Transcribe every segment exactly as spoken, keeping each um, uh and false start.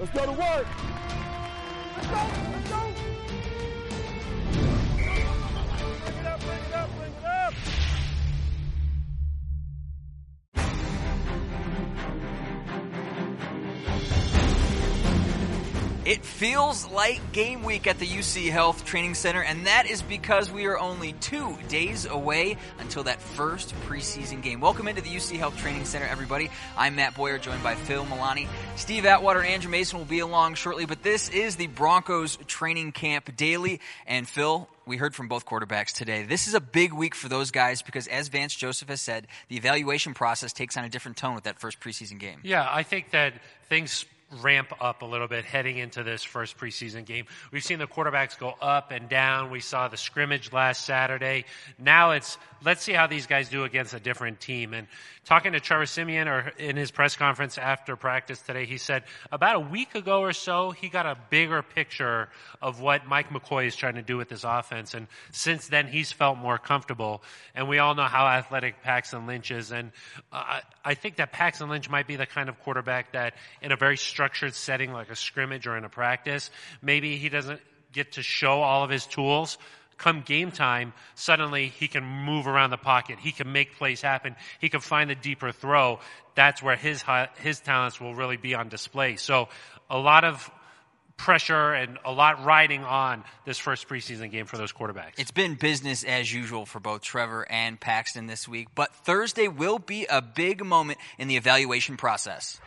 Let's go to work. Let's go. Let's go. Bring it up, bring it up, bring it up. It feels like game week at the U C Health Training Center, and that is because we are only two days away until that first preseason game. Welcome into the U C Health Training Center, everybody. I'm Matt Boyer, joined by Phil Milani. Steve Atwater and Andrew Mason will be along shortly, but this is the Broncos Training Camp Daily. And Phil, we heard from both quarterbacks today. This is a big week for those guys because, as Vance Joseph has said, the evaluation process takes on a different tone with that first preseason game. Yeah, I think that things ramp up a little bit heading into this first preseason game. We've seen the quarterbacks go up and down. We saw the scrimmage last Saturday. Now it's, let's see how these guys do against a different team. And talking to Trevor Siemian or in his press conference after practice today, he said about a week ago or so, he got a bigger picture of what Mike McCoy is trying to do with this offense. And since then, he's felt more comfortable. And we all know how athletic Paxton Lynch is. And uh, I think that Paxton Lynch might be the kind of quarterback that in a very structured setting like a scrimmage or in a practice, maybe he doesn't get to show all of his tools. Come game time, suddenly he can move around the pocket. He can make plays happen. He can find the deeper throw. That's where his his talents will really be on display. So a lot of pressure and a lot riding on this first preseason game for those quarterbacks. It's been business as usual for both Trevor and Paxton this week, but Thursday will be a big moment in the evaluation process.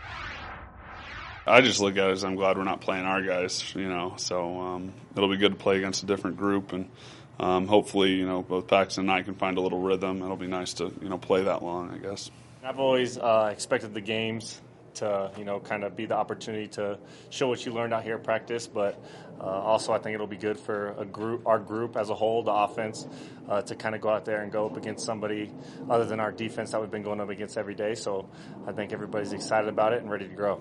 I just look at it as I'm glad we're not playing our guys, you know, so um, it'll be good to play against a different group, and um, hopefully, you know, both Paxton and I can find a little rhythm. It'll be nice to, you know, play that long, I guess. I've always uh, expected the games to, you know, kind of be the opportunity to show what you learned out here at practice, but uh, also I think it'll be good for a group, our group as a whole, the offense, uh, to kind of go out there and go up against somebody other than our defense that we've been going up against every day. So I think everybody's excited about it and ready to grow.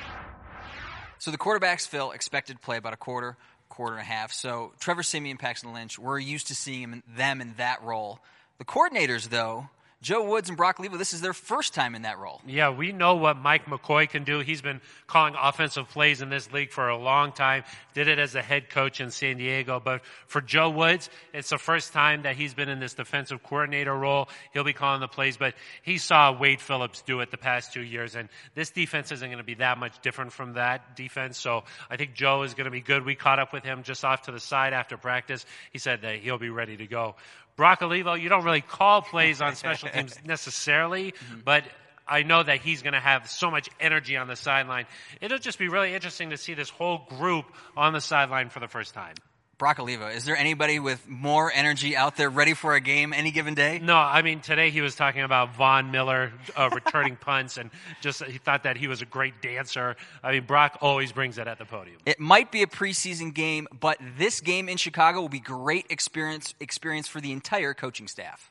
So the quarterbacks, Phil, expected to play about a quarter, quarter and a half. So Trevor Siemian and Paxton Lynch, we're used to seeing them in that role. The coordinators, though, Joe Woods and Brock Levo, this is their first time in that role. Yeah, we know what Mike McCoy can do. He's been calling offensive plays in this league for a long time. Did it as a head coach in San Diego. But for Joe Woods, it's the first time that he's been in this defensive coordinator role. He'll be calling the plays, but he saw Wade Phillips do it the past two years. And this defense isn't going to be that much different from that defense. So I think Joe is going to be good. We caught up with him just off to the side after practice. He said that he'll be ready to go. Brock Olivo, you don't really call plays on special teams necessarily, mm-hmm. but I know that he's going to have so much energy on the sideline. It'll just be really interesting to see this whole group on the sideline for the first time. Brock Olivo, is there anybody with more energy out there ready for a game any given day? No, I mean, today he was talking about Von Miller uh, returning punts, and just he thought that he was a great dancer. I mean, Brock always brings it at the podium. It might be a preseason game, but this game in Chicago will be great experience experience for the entire coaching staff.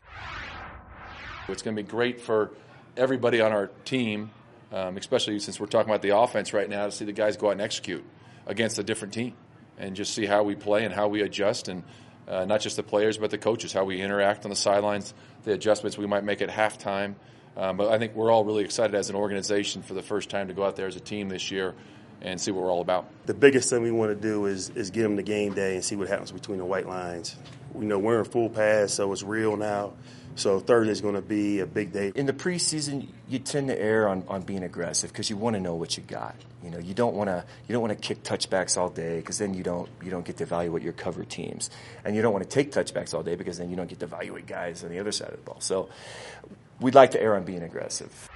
It's going to be great for everybody on our team, um, especially since we're talking about the offense right now, to see the guys go out and execute against a different team. And just see how we play and how we adjust, and uh, not just the players but the coaches, how we interact on the sidelines, the adjustments we might make at halftime. Um, but I think we're all really excited as an organization for the first time to go out there as a team this year and see what we're all about. The biggest thing we want to do is is give them the game day and see what happens between the white lines. We know we're in full pass, so it's real now. So Thursday is going to be a big day. In the preseason, you tend to err on, on being aggressive because you want to know what you got. You know, you don't want to you don't want to kick touchbacks all day because then you don't you don't get to evaluate your cover teams, and you don't want to take touchbacks all day because then you don't get to evaluate guys on the other side of the ball. So we'd like to err on being aggressive.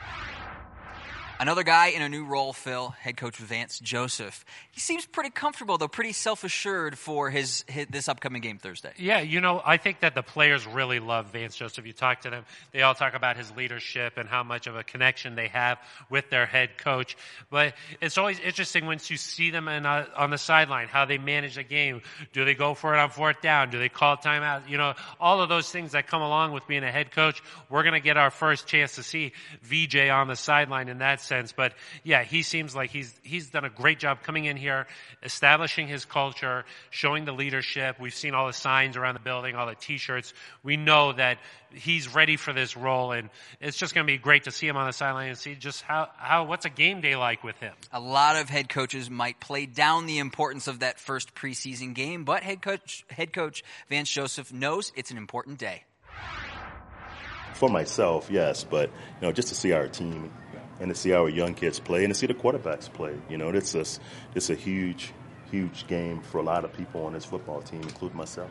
Another guy in a new role, Phil, head coach Vance Joseph. He seems pretty comfortable, though, pretty self-assured for his, his this upcoming game Thursday. Yeah, you know, I think that the players really love Vance Joseph. You talk to them, they all talk about his leadership and how much of a connection they have with their head coach. But it's always interesting once you see them in, uh, on the sideline, how they manage the game. Do they go for it on fourth down? Do they call timeout? You know, all of those things that come along with being a head coach. We're going to get our first chance to see V J on the sideline in that sense. But yeah, he seems like he's he's done a great job coming in here, establishing his culture, showing the leadership. We've seen all the signs around the building, all the T-shirts. We know that he's ready for this role, and it's just going to be great to see him on the sideline and see just how, how what's a game day like with him. A lot of head coaches might play down the importance of that first preseason game, but head coach head coach Vance Joseph knows it's an important day. For myself, yes, but you know, just to see our team and to see our young kids play and to see the quarterbacks play, you know, it's a, it's a huge, huge game for a lot of people on this football team, including myself.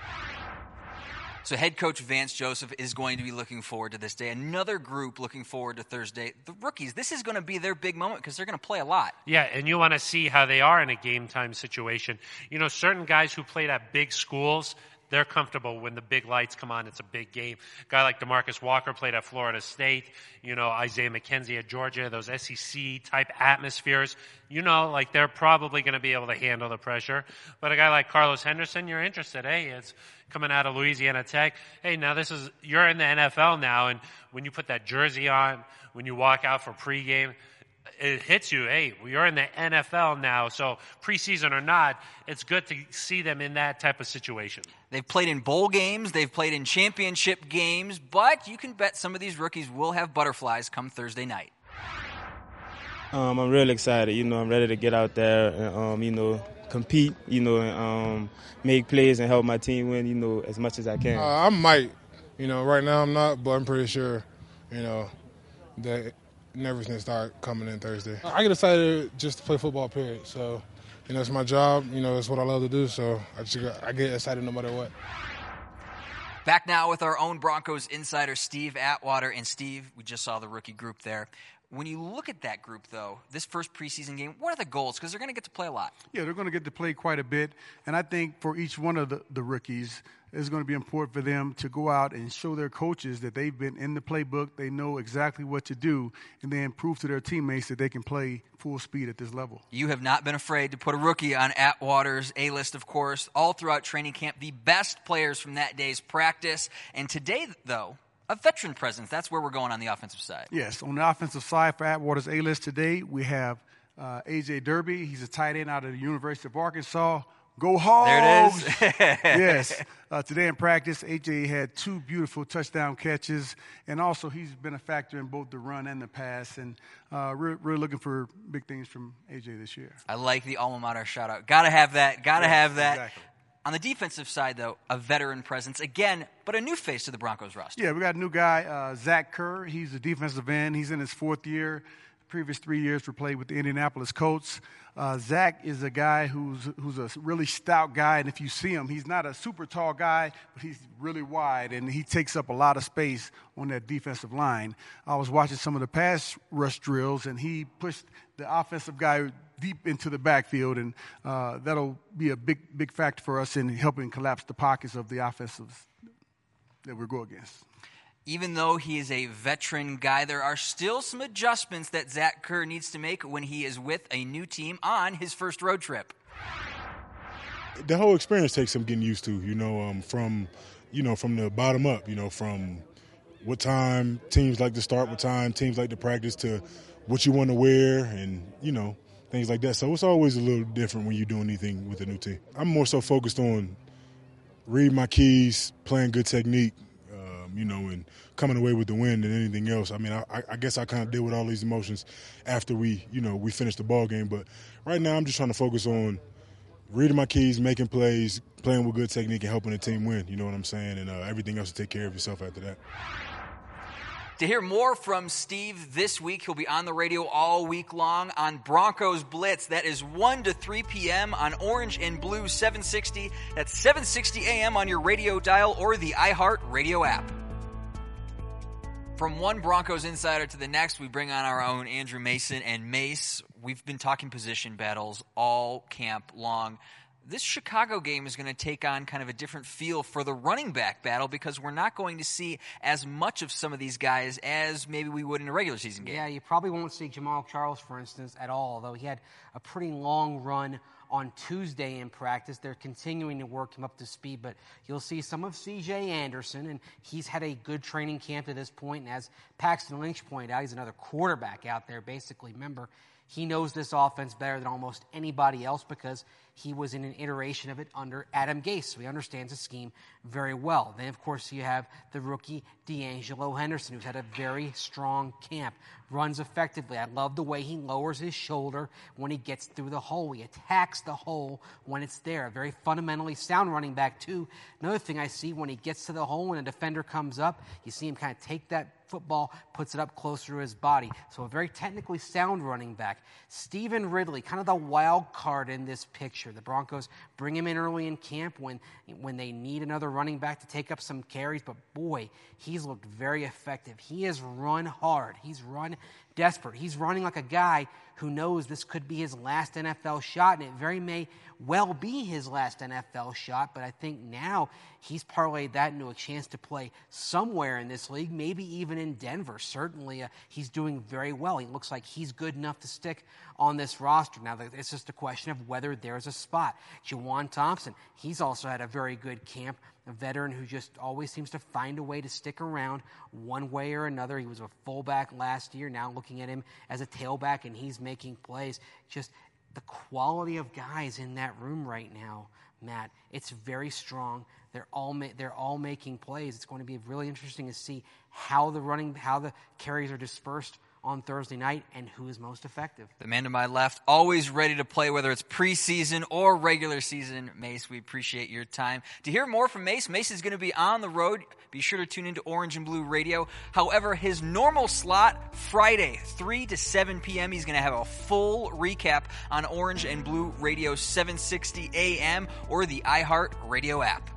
So head coach Vance Joseph is going to be looking forward to this day. Another group looking forward to Thursday, the rookies. This is going to be their big moment because they're going to play a lot. Yeah, and you want to see how they are in a game time situation. You know, certain guys who played at big schools, they're comfortable when the big lights come on. It's a big game. A guy like DeMarcus Walker played at Florida State. You know, Isaiah McKenzie at Georgia, those S E C-type atmospheres. You know, like they're probably going to be able to handle the pressure. But a guy like Carlos Henderson, you're interested. Hey, it's coming out of Louisiana Tech. Hey, now this is, you're in the N F L now, and when you put that jersey on, when you walk out for pregame, it hits you, hey, we are in the N F L now, so preseason or not, it's good to see them in that type of situation. They've played in bowl games, they've played in championship games, but you can bet some of these rookies will have butterflies come Thursday night. Um, I'm really excited. You know, I'm ready to get out there and, um, you know, compete, you know, and um, make plays and help my team win, you know, as much as I can. Uh, I might. You know, right now I'm not, but I'm pretty sure, you know, that nervousness start coming in Thursday. I get excited just to play football, period. So, you know, it's my job. You know, it's what I love to do. So I just I get excited no matter what. Back now with our own Broncos insider, Steve Atwater. And Steve, we just saw the rookie group there. When you look at that group, though, this first preseason game, what are the goals? Because they're going to get to play a lot. Yeah, they're going to get to play quite a bit. And I think for each one of the, the rookies, it's going to be important for them to go out and show their coaches that they've been in the playbook, they know exactly what to do, and then prove to their teammates that they can play full speed at this level. You have not been afraid to put a rookie on Atwater's A-list, of course, all throughout training camp, the best players from that day's practice. And today, though, a veteran presence. That's where we're going on the offensive side. Yes, on the offensive side for Atwater's A-list today, we have uh, A J Derby. He's a tight end out of the University of Arkansas. Go Hogs! There it is. Yes. Uh, today in practice, A J had two beautiful touchdown catches, and also he's been a factor in both the run and the pass, and uh, we're, we're looking for big things from A J this year. I like the alma mater shout-out. Got to have that. Got to yes, have that. Exactly. On the defensive side, though, a veteran presence again, but a new face to the Broncos roster. Yeah, we got a new guy, uh, Zach Kerr. He's a defensive end. He's in his fourth year. Previous three years were played with the Indianapolis Colts. Uh, Zach is a guy who's who's a really stout guy, and if you see him, he's not a super tall guy, but he's really wide, and he takes up a lot of space on that defensive line. I was watching some of the pass rush drills, and he pushed the offensive guy deep into the backfield, and uh, that'll be a big, big factor for us in helping collapse the pockets of the offensives that we go against. Even though he is a veteran guy, there are still some adjustments that Zach Kerr needs to make when he is with a new team on his first road trip. The whole experience takes some getting used to, you know, um, from, you know, from the bottom up, you know, from what time teams like to start, what time teams like to practice, to what you want to wear, and, you know, things like that. So it's always a little different when you're doing anything with a new team. I'm more so focused on reading my keys, playing good technique, um, you know, and coming away with the win than anything else. I mean, I, I guess I kind of deal with all these emotions after we, you know, we finish the ball game. But right now I'm just trying to focus on reading my keys, making plays, playing with good technique, and helping the team win. You know what I'm saying? And uh, everything else to take care of yourself after that. To hear more from Steve this week, he'll be on the radio all week long on Broncos Blitz. That is one to three p.m. on Orange and Blue seven sixty. That's seven sixty a.m. on your radio dial or the iHeart Radio app. From one Broncos insider to the next, we bring on our own Andrew Mason. And Mace, we've been talking position battles all camp long. This Chicago game is going to take on kind of a different feel for the running back battle because we're not going to see as much of some of these guys as maybe we would in a regular season game. Yeah, you probably won't see Jamal Charles, for instance, at all, although he had a pretty long run on Tuesday in practice. They're continuing to work him up to speed, but you'll see some of C J Anderson, and he's had a good training camp to this point. And as Paxton Lynch pointed out, he's another quarterback out there, basically. Remember, he knows this offense better than almost anybody else because he was in an iteration of it under Adam Gase, so he understands the scheme very well. Then, of course, you have the rookie D'Angelo Henderson, who's had a very strong camp, runs effectively. I love the way he lowers his shoulder when he gets through the hole. He attacks the hole when it's there. A very fundamentally sound running back, too. Another thing I see, when he gets to the hole and a defender comes up, you see him kind of take that football, puts it up closer to his body. So a very technically sound running back. Stephen Ridley, kind of the wild card in this picture. The Broncos bring him in early in camp when, when they need another running back to take up some carries, but boy, he's looked very effective. He has run hard. He's run desperate. He's running like a guy who knows this could be his last N F L shot, and it very may well be his last N F L shot, but I think now he's parlayed that into a chance to play somewhere in this league, maybe even in Denver. Certainly, uh, he's doing very well. He looks like he's good enough to stick on this roster. Now, it's just a question of whether there's a spot. Juwan Thompson, he's also had a very good camp, a veteran who just always seems to find a way to stick around one way or another. He was a fullback last year. Now looking at him as a tailback, and he's making plays. Just the quality of guys in that room right now, Matt, it's very strong. They're all ma- they're all making plays. It's going to be really interesting to see how the running, how the carries are dispersed on Thursday night and who is most effective. The man to my left, always ready to play, whether it's preseason or regular season. Mace, we appreciate your time. To hear more from Mace, Mace is going to be on the road. Be sure to tune into Orange and Blue Radio. However, his normal slot, Friday, three to seven p.m., he's going to have a full recap on Orange and Blue Radio, seven sixty a.m. or the iHeart Radio app.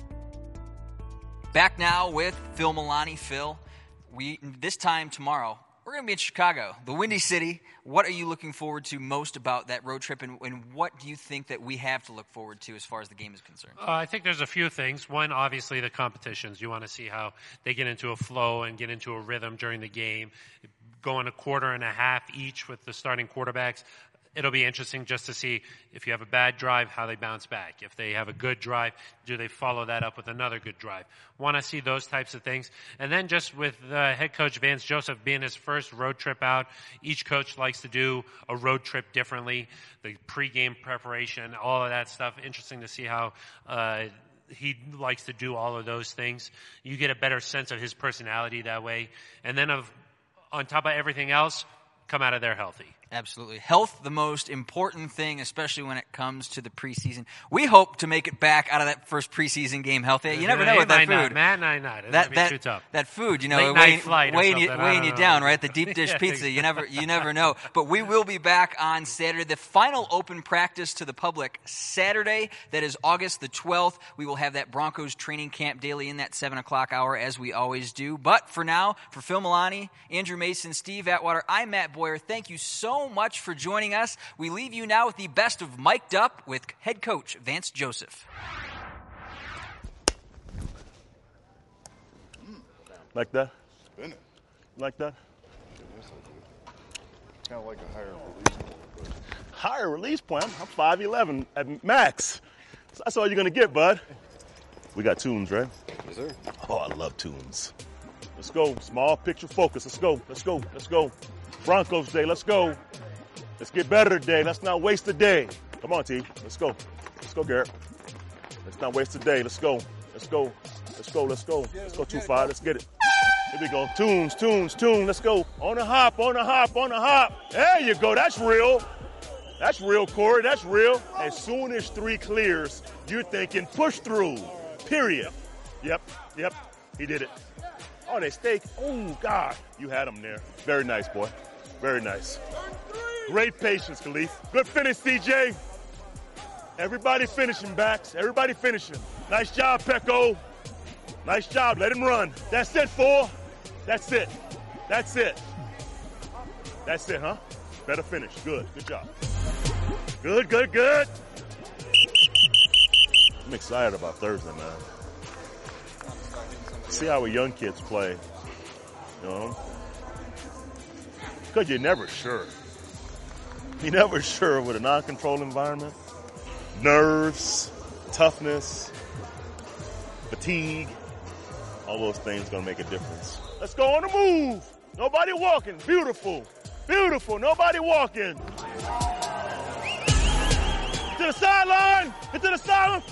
Back now with Phil Milani. Phil, we this time tomorrow, we're going to be in Chicago, the Windy City. What are you looking forward to most about that road trip, and, and what do you think that we have to look forward to as far as the game is concerned? Uh, I think there's a few things. One, obviously, the competitions. You want to see how they get into a flow and get into a rhythm during the game, going a quarter and a half each with the starting quarterbacks. It'll be interesting just to see if you have a bad drive, how they bounce back. If they have a good drive, do they follow that up with another good drive? Want to see those types of things. And then just with uh, head coach Vance Joseph being his first road trip out, each coach likes to do a road trip differently. The pregame preparation, all of that stuff. Interesting to see how uh, he likes to do all of those things. You get a better sense of his personality that way. And then of on top of everything else, come out of there healthy. Absolutely. Health, the most important thing, especially when it comes to the preseason. We hope to make it back out of that first preseason game healthy. You never know with that food. Not, man, not, not. It that, might be that, too tough. That food, you know, Late weighing, night flight or weighing you, something, weighing you know. down, right? The deep dish yeah, pizza. You never, you never know. But we will be back on Saturday. The final open practice to the public Saturday. That is August the twelfth. We will have that Broncos training camp daily in that seven o'clock hour, as we always do. But for now, for Phil Milani, Andrew Mason, Steve Atwater, I'm Matt Boyer. Thank you so much for joining us. We leave you now with the best of Mic'd Up with head coach Vance Joseph. Like that? Like that? Kind of like a higher release point. Higher release point? I'm five eleven at max. That's all you're going to get, bud. We got tunes, right? Yes, sir. Oh, I love tunes. Let's go. Small picture focus. Let's go. Let's go. Let's go. Broncos Day. Let's go. Let's get better today. Let's not waste a day. Come on, team. Let's go. Let's go, Garrett. Let's not waste a day. Let's go. Let's go. Let's go. Let's go. Let's go, two five. Let's get it. Here we go. Tunes, tunes, tunes. Let's go. On the hop, on the hop, on the hop. There you go. That's real. That's real, Corey. That's real. As soon as three clears, you're thinking push through. Period. Yep. Yep. He did it. Oh, they steak. Oh, God. You had him there. Very nice, boy. Very nice. Great patience, Khalif. Good finish, C J. Everybody finishing, backs. Everybody finishing. Nice job, Pecco. Nice job. Let him run. That's it, four. That's it. That's it. That's it, huh? Better finish. Good. Good job. Good, good, good. I'm excited about Thursday, man. See how our young kids play, you know? Because you're never sure. You're never sure with a non-controlled environment. nerves, toughness, fatigue, all those things going to make a difference. Let's go on the move. Nobody walking. Beautiful. Beautiful. Nobody walking. To the sideline. Get to the sideline.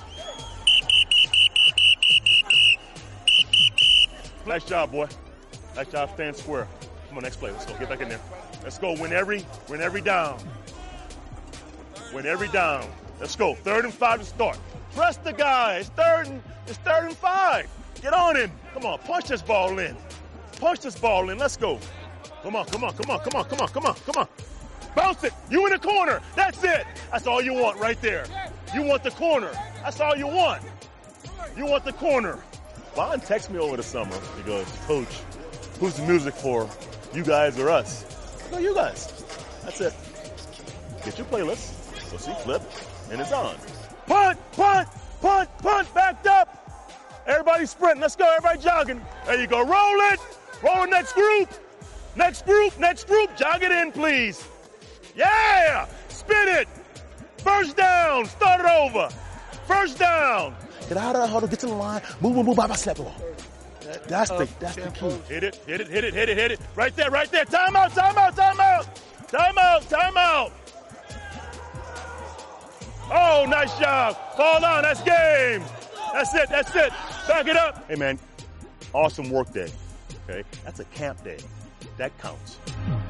Nice job, boy. Nice job. Stand square. Come on, next play. Let's go. Get back in there. Let's go. Win every, win every down. Win every down. Let's go. Third and five to start. Press the guy. It's third and, it's third and five. Get on him. Come on. Punch this ball in. Punch this ball in. Let's go. Come on, come on, come on, come on, come on, come on, come on. Bounce it. You in the corner. That's it. That's all you want right there. You want the corner. That's all you want. You want the corner. Vaughn texted me over the summer. He goes, Coach, who's the music for? You guys or us? I go, you guys. That's it. Get your playlist. Go see Flip, and it's on. Punt, punt, punt, punt, backed up. Everybody sprint. Let's go. Everybody jogging. There you go. Roll it. Roll it. Next group. Next group. Next group. Jog it in, please. Yeah. Spin it. First down. Start it over. First down. Get out of the huddle. Get to the line. Move, move, move. Bye, bye, slap the ball. That's the, that's the key. Hit it, hit it, hit it, hit it, hit it. Right there, right there. Timeout, timeout, timeout. Timeout, timeout. Oh, nice job. Fall down. That's game. That's it. That's it. Back it up. Hey, man, awesome work day. Okay? That's a camp day. That counts.